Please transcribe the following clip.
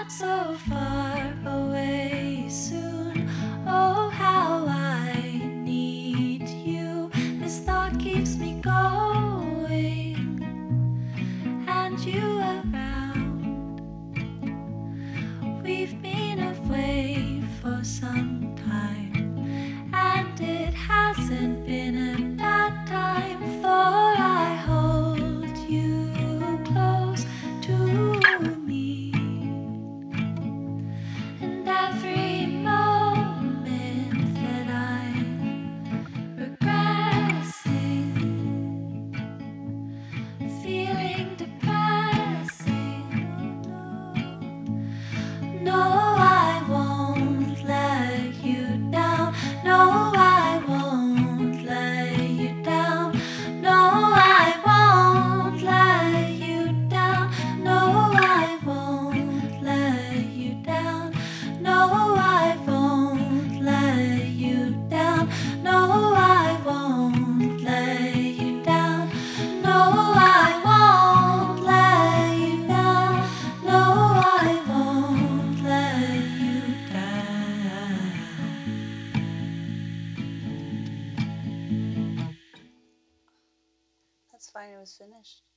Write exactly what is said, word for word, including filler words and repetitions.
not so far away soon. Oh, how I need you. This thought keeps me going, and you around. We've been away for some time, and it hasn't been a bad time, for I hold you close to me. And every moment that I'm regressing, feeling depressing, oh no. No, I won't let you down. No, I won't let you down. No, I won't let you down. No, I won't let you down. No, I won't let you down. No, I won't let you down. No, I won't let you down. No, I won't let you down. That's fine, it was finished.